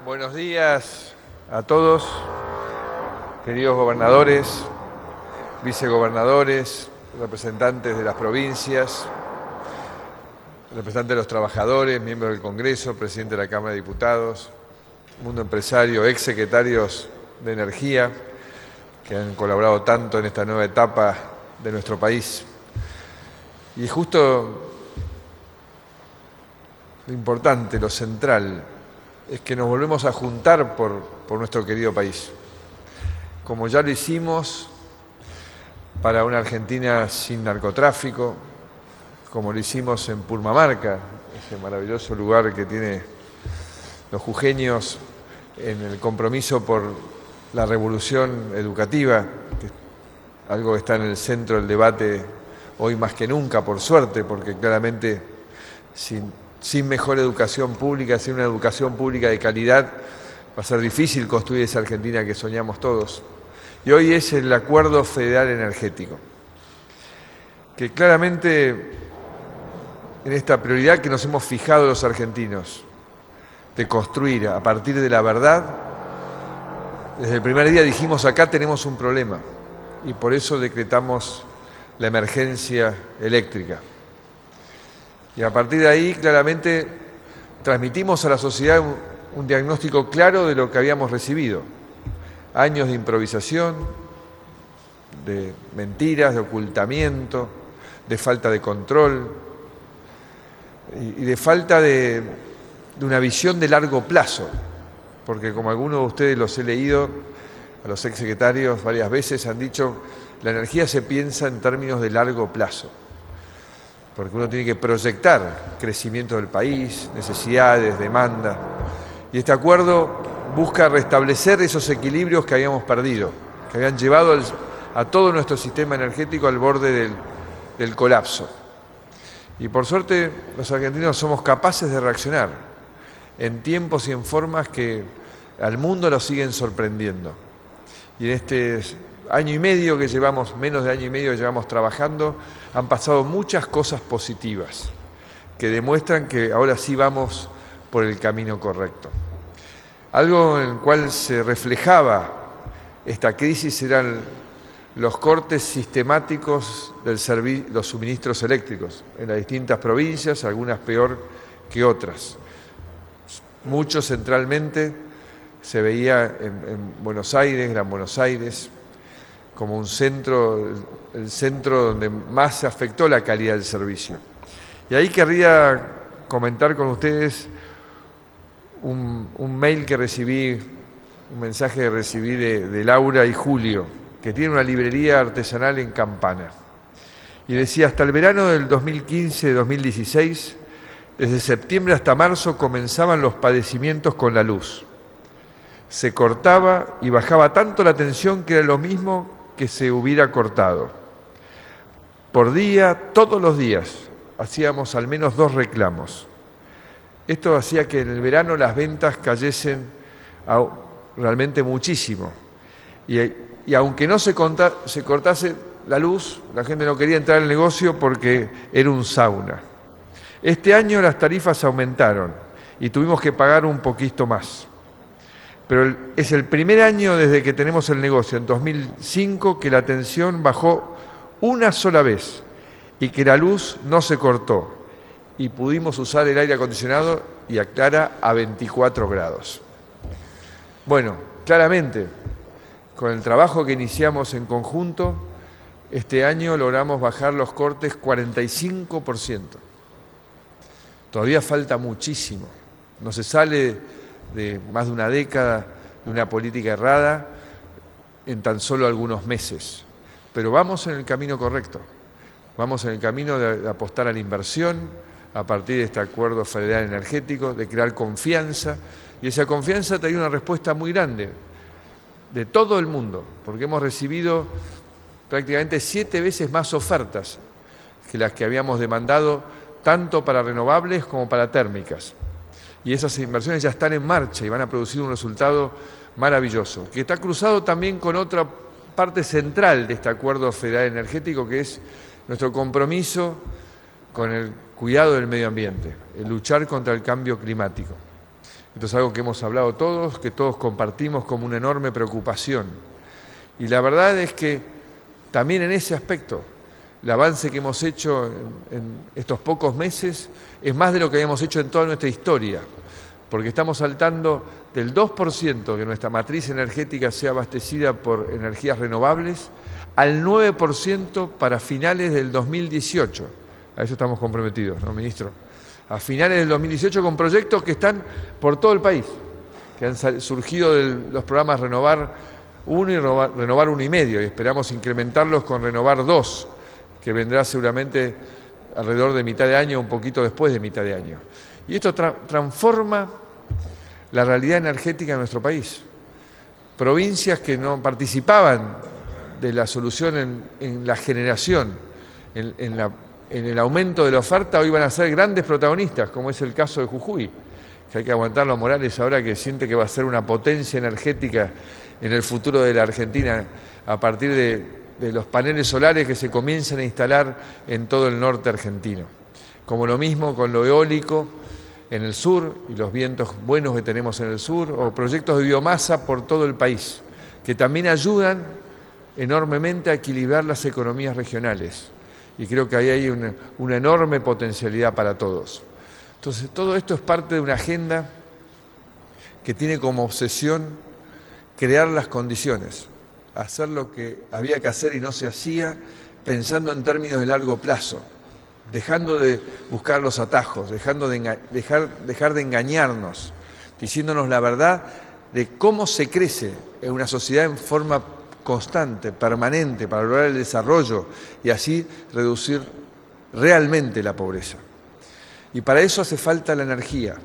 Buenos días a todos, queridos gobernadores, vicegobernadores, representantes de las provincias, representantes de los trabajadores, miembros del Congreso, presidente de la Cámara de Diputados, mundo empresario, exsecretarios de Energía, que han colaborado tanto en esta nueva etapa de nuestro país. Y justo lo importante, lo central, es que nos volvemos a juntar por nuestro querido país. Como ya lo hicimos para una Argentina sin narcotráfico, como lo hicimos en Purmamarca, ese maravilloso lugar que tiene los jujeños en el compromiso por la revolución educativa, que es algo que está en el centro del debate hoy más que nunca, por suerte, porque claramente sin mejor educación pública, sin una educación pública de calidad, va a ser difícil construir esa Argentina que soñamos todos. Y hoy es el Acuerdo Federal Energético, que claramente en esta prioridad que nos hemos fijado los argentinos, de construir a partir de la verdad, desde el primer día dijimos acá tenemos un problema y por eso decretamos la emergencia eléctrica. Y a partir de ahí, claramente, transmitimos a la sociedad un diagnóstico claro de lo que habíamos recibido. Años de improvisación, de mentiras, de ocultamiento, de falta de control y de falta de una visión de largo plazo. Porque como algunos de ustedes los he leído, a los exsecretarios varias veces han dicho, la energía se piensa en términos de largo plazo. Porque uno tiene que proyectar crecimiento del país, necesidades, demanda. Y este acuerdo busca restablecer esos equilibrios que habíamos perdido, que habían llevado a todo nuestro sistema energético al borde del colapso. Y por suerte los argentinos somos capaces de reaccionar en tiempos y en formas que al mundo lo siguen sorprendiendo. Y en este año y medio que llevamos, menos de año y medio que llevamos trabajando, han pasado muchas cosas positivas que demuestran que ahora sí vamos por el camino correcto. Algo en el cual se reflejaba esta crisis eran los cortes sistemáticos de los suministros eléctricos en las distintas provincias, algunas peor que otras. Mucho centralmente se veía en Buenos Aires, Gran Buenos Aires, como un centro, el centro donde más se afectó la calidad del servicio. Y ahí querría comentar con ustedes un mail que recibí, un mensaje que recibí de Laura y Julio, que tiene una librería artesanal en Campana. Y decía, hasta el verano del 2015-2016, desde septiembre hasta marzo comenzaban los padecimientos con la luz. Se cortaba y bajaba tanto la tensión que era lo mismo que se hubiera cortado. Por día, todos los días, hacíamos al menos 2 reclamos. Esto hacía que en el verano las ventas cayesen realmente muchísimo. Y aunque no se cortase la luz, la gente no quería entrar al negocio porque era un sauna. Este año las tarifas aumentaron y tuvimos que pagar un poquito más. Pero es el primer año desde que tenemos el negocio, en 2005, que la tensión bajó una sola vez y que la luz no se cortó y pudimos usar el aire acondicionado y aclara a 24 grados. Bueno, claramente, con el trabajo que iniciamos en conjunto, este año logramos bajar los cortes 45%. Todavía falta muchísimo, no se sale de más de una década de una política errada en tan solo algunos meses. Pero vamos en el camino correcto, vamos en el camino de apostar a la inversión a partir de este Acuerdo Federal Energético, de crear confianza, y esa confianza trae una respuesta muy grande de todo el mundo, porque hemos recibido prácticamente 7 veces más ofertas que las que habíamos demandado, tanto para renovables como para térmicas. Y esas inversiones ya están en marcha y van a producir un resultado maravilloso, que está cruzado también con otra parte central de este Acuerdo Federal Energético, que es nuestro compromiso con el cuidado del medio ambiente, el luchar contra el cambio climático. Esto es algo que hemos hablado todos, que todos compartimos como una enorme preocupación. Y la verdad es que también en ese aspecto, el avance que hemos hecho en estos pocos meses es más de lo que habíamos hecho en toda nuestra historia, porque estamos saltando del 2% que nuestra matriz energética sea abastecida por energías renovables al 9% para finales del 2018. A eso estamos comprometidos, ¿no, ministro? A finales del 2018 con proyectos que están por todo el país, que han surgido de los programas Renovar 1 y Renovar 1,5, y esperamos incrementarlos con Renovar 2, que vendrá seguramente alrededor de mitad de año, un poquito después de mitad de año. Y esto transforma la realidad energética de nuestro país. Provincias que no participaban de la solución en la generación, en el aumento de la oferta, hoy van a ser grandes protagonistas, como es el caso de Jujuy, que hay que aguantarlo a Morales ahora, que siente que va a ser una potencia energética en el futuro de la Argentina a partir de los paneles solares que se comienzan a instalar en todo el norte argentino. Como lo mismo con lo eólico en el sur y los vientos buenos que tenemos en el sur, o proyectos de biomasa por todo el país, que también ayudan enormemente a equilibrar las economías regionales. Y creo que ahí hay una enorme potencialidad para todos. Entonces, todo esto es parte de una agenda que tiene como obsesión crear las condiciones, hacer lo que había que hacer y no se hacía, pensando en términos de largo plazo, dejando de buscar los atajos, dejar de engañarnos, diciéndonos la verdad de cómo se crece en una sociedad en forma constante, permanente, para lograr el desarrollo y así reducir realmente la pobreza. Y para eso hace falta la energía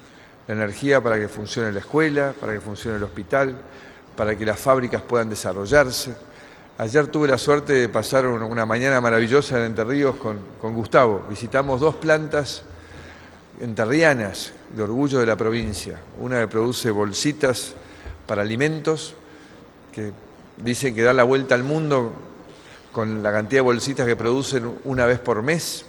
para que funcione la escuela, para que funcione el hospital, para que las fábricas puedan desarrollarse. Ayer tuve la suerte de pasar una mañana maravillosa en Entre Ríos con Gustavo. Visitamos 2 plantas entrerrianas de orgullo de la provincia. Una que produce bolsitas para alimentos, que dicen que da la vuelta al mundo con la cantidad de bolsitas que producen una vez por mes,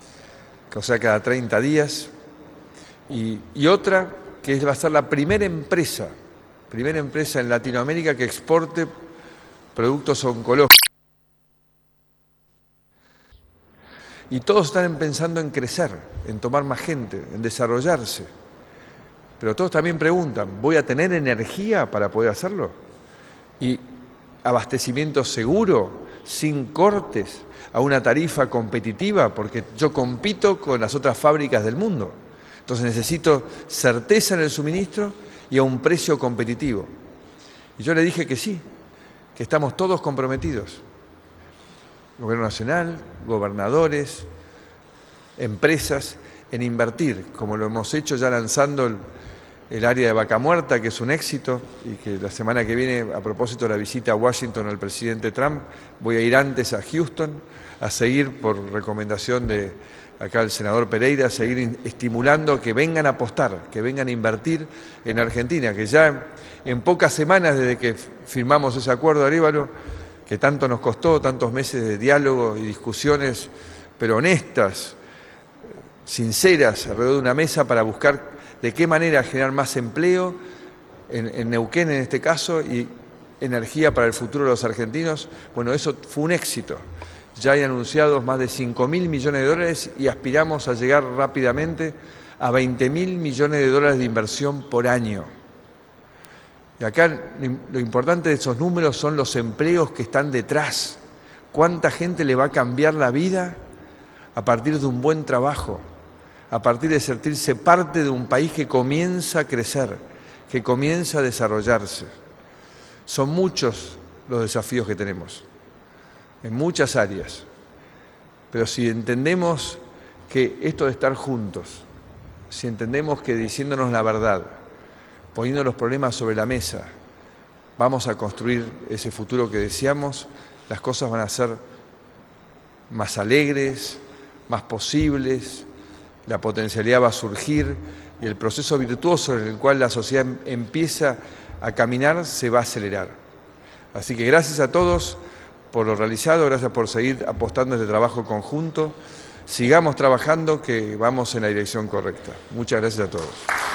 o sea, cada 30 días. Y otra que va a ser la primera empresa en Latinoamérica que exporte productos oncológicos. Y todos están pensando en crecer, en tomar más gente, en desarrollarse. Pero todos también preguntan, ¿voy a tener energía para poder hacerlo? Y abastecimiento seguro, sin cortes, a una tarifa competitiva, porque yo compito con las otras fábricas del mundo. Entonces necesito certeza en el suministro y a un precio competitivo. Y yo le dije que sí, que estamos todos comprometidos. Gobierno nacional, gobernadores, empresas, en invertir, como lo hemos hecho ya lanzando el área de Vaca Muerta, que es un éxito, y que la semana que viene, a propósito de la visita a Washington al presidente Trump, voy a ir antes a Houston a seguir, por recomendación de acá el senador Pereira, a seguir estimulando que vengan a apostar, que vengan a invertir en Argentina, que ya en pocas semanas desde que firmamos ese acuerdo, Arévalo, que tanto nos costó, tantos meses de diálogo y discusiones, pero honestas, sinceras, alrededor de una mesa para buscar de qué manera generar más empleo en Neuquén en este caso y energía para el futuro de los argentinos. Bueno, eso fue un éxito. Ya hay anunciados más de 5.000 millones de dólares y aspiramos a llegar rápidamente a 20.000 millones de dólares de inversión por año. Y acá lo importante de esos números son los empleos que están detrás. ¿Cuánta gente le va a cambiar la vida a partir de un buen trabajo? A partir de sentirse parte de un país que comienza a crecer, que comienza a desarrollarse. Son muchos los desafíos que tenemos, en muchas áreas. Pero si entendemos que esto de estar juntos, si entendemos que diciéndonos la verdad, poniendo los problemas sobre la mesa, vamos a construir ese futuro que deseamos, las cosas van a ser más alegres, más posibles, la potencialidad va a surgir y el proceso virtuoso en el cual la sociedad empieza a caminar se va a acelerar. Así que gracias a todos por lo realizado, gracias por seguir apostando en este trabajo conjunto. Sigamos trabajando, que vamos en la dirección correcta. Muchas gracias a todos.